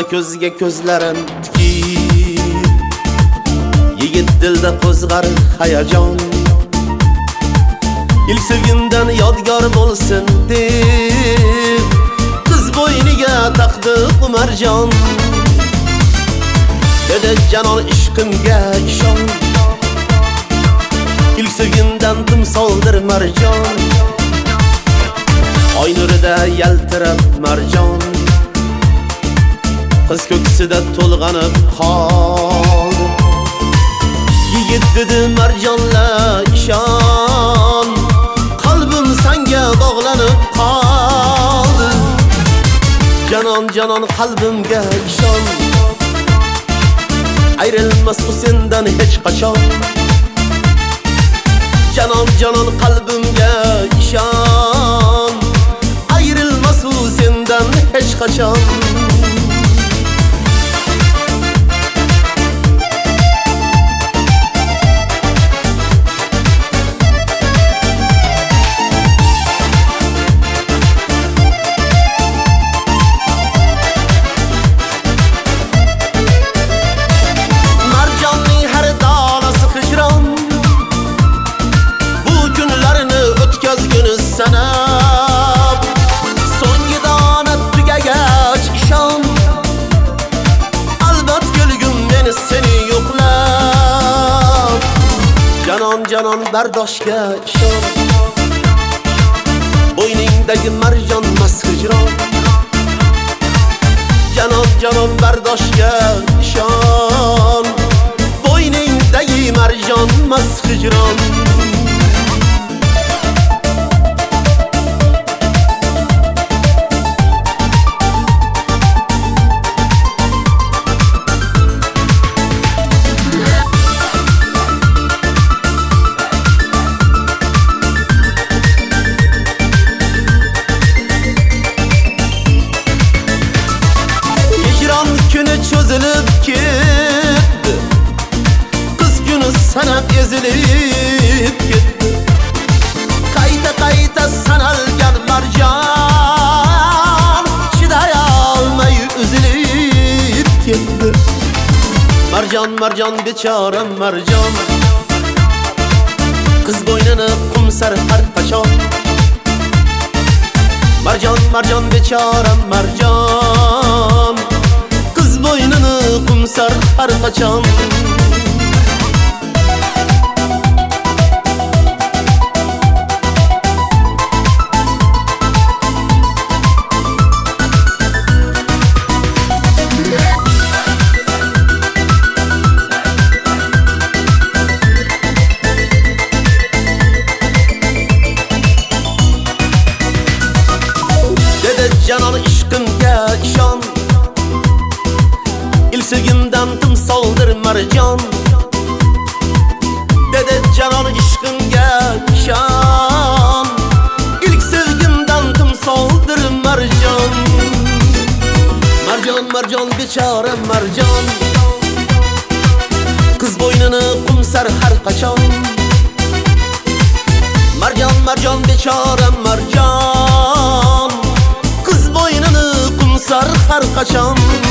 ko'zga ko'zlarim tikib, yigit dilda qo'zg'ar hayajon. İlk sevgimden yodgor bo'lsin deb qiz bo'yniga taqdi umarjon. Dedi canon ishqimga ishon, ilk sevgimden timsoldir marjon. Oy nurida yaltirab marjon, qiz ko'ksida to'lg'anib qoldi. Yigit dedi marjonla ishon, qalbim senga bog'lanib qoldi. Canon canon qalbimga ishon, ayrılmaz bu senden hiç qachon. Canon canon qalbimga ishon, ayrılmaz bu senden hiç qachon. Sanab so'nggi dona tugagach ishon, albat kelgum meni seni yo'qlab. Canon canon bardoshga ishon, bo'yningdagi marjon mas hijron. Canon canon bardoshga ishon, bo'yningdagi marjon mas hijron. Günü çözülüp gitti, kız günü sanab ezilip gitti. Qayta qayta sanalgan marjon, chiday olmay üzülüp gitti. Marjon marjon bechoram marjon, qiz bo'ynini qumsar har qachon. Marjon marjon bechoram marjon, boynunu kumsar har qachon. Dedi canon ishqimga ishon, sevgimden timsoldir marjon. Dedi canon ishqimga ishon, ilk sevgimden timsoldir marjon. Marjon marjon bechoram marjon, qiz bo'ynini qumsar har qachon. Marjon marjon bechoram marjon, qiz bo'ynini qumsar har qachon.